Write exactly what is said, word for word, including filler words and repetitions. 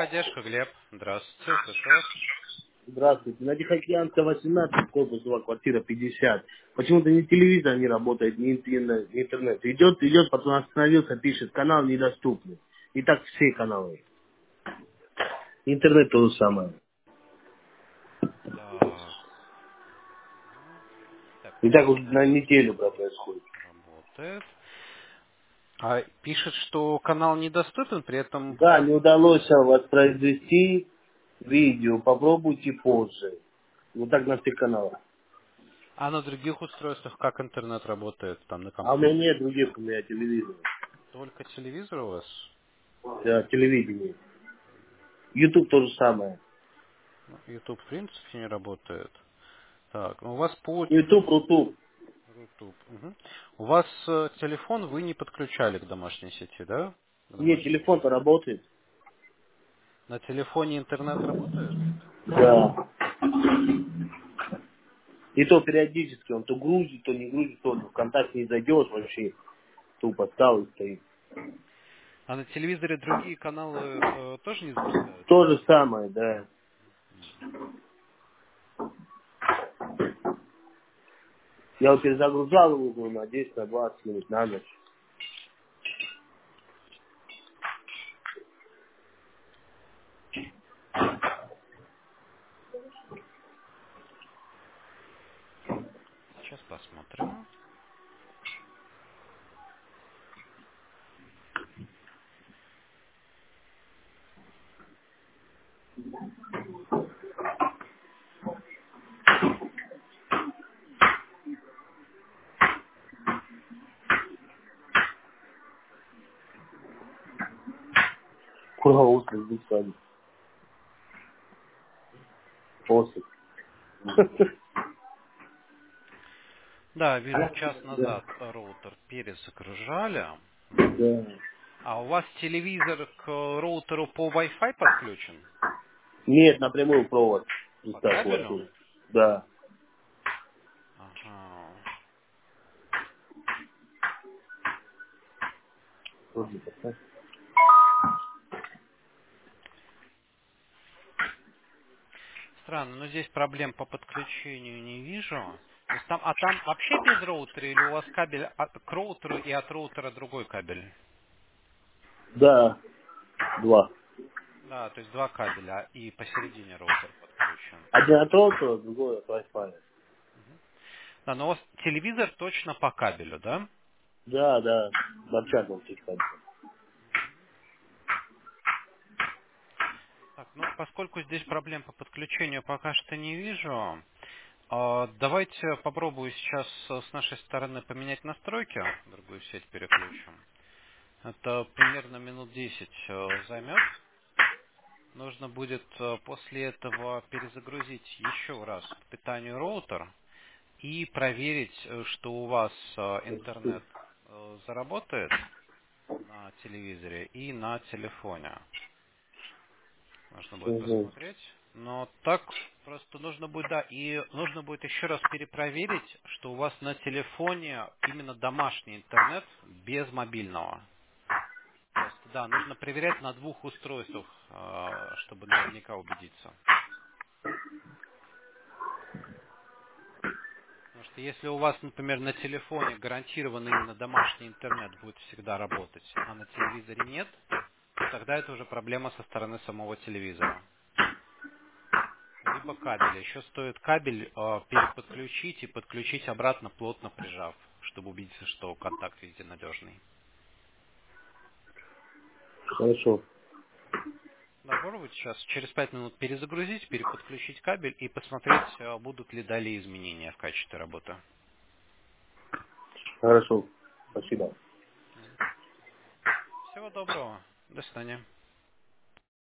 Техподдержка, Глеб. Здравствуйте, слышу вас. Здравствуйте. На Тихоокеанская восемнадцать, корпус два, квартира пятьдесят. Почему-то ни телевизор не работает, ни интернет. ни интернет. Идет, идет, потом остановился, пишет, канал недоступен. И так все каналы. Интернет то же самое. Так. Мгм. Так, И ну так сейчас уже на проверим, неделю, что у брат, вас происходит. работает. А пишет, что канал недоступен, при этом... Да, не удалось воспроизвести видео. Попробуйте позже. Вот так на всех каналах. А на других устройствах как интернет работает? Там на А у меня компьютере? нет других, у меня телевизор. Только телевизор у вас? Да, телевидение. YouTube то же самое. Ну, YouTube в принципе не работает. Так, ну у вас по YouTube, Рутуб. YouTube. Мгм. У вас э, телефон вы не подключали к домашней сети, да? К Нет, домашнему телефон-то интернету. работает. На телефоне интернет работает? Да. И то периодически он то грузит, то не грузит, то ВКонтакте не зайдешь вообще, тупо стал и стоит. А на телевизоре другие каналы э, тоже не То запускаются? же самое, да. Я вот перезагружал его ну, на десять, на двадцать минут на ночь. Сейчас посмотрим. Куда утро здесь садик. После. Да, вижу, час назад роутер перезагружали. Да. А у вас телевизор к роутеру по Wi-Fi подключен? Нет, напрямую провод. По Приставку кабелю? отсюда. Да. Ага. Тоже поставь. Странно, но здесь проблем по подключению не вижу. То есть там, а там вообще без роутера или у вас кабель от- к роутеру и от роутера другой кабель? Да, два. Да, то есть два кабеля и посередине роутер подключен. Один от роутера, другой от Wi-Fi. Да, но у вас телевизор точно по кабелю, да? Да, да. Борчатом чуть-чуть. Так, ну, поскольку здесь проблем по подключению пока что не вижу, а, давайте попробую сейчас э, с нашей стороны поменять настройки, в другую сеть переключим. Это примерно минут десять э, займет. Нужно будет э, после этого перезагрузить еще раз к питанию роутер и проверить, э, что у вас э, интернет э, заработает на телевизоре и на телефоне. Нужно будет Угу. посмотреть. Но так просто нужно будет, да, и нужно будет еще раз перепроверить, что у вас на телефоне именно домашний интернет без мобильного. Просто, да, нужно проверять на двух устройствах, э, чтобы наверняка убедиться. Потому что если у вас, например, на телефоне гарантированно именно домашний интернет будет всегда работать, а на телевизоре нет, то тогда это уже проблема со стороны самого телевизора. Либо кабеля. Еще стоит кабель э, переподключить и подключить обратно, плотно прижав, чтобы убедиться, что контакт везде надежный. Хорошо. Да, попробуйте сейчас через пять минут перезагрузить, переподключить кабель и посмотреть, э, будут ли далее изменения в качестве работы. Хорошо. Спасибо. Всего доброго. До свидания.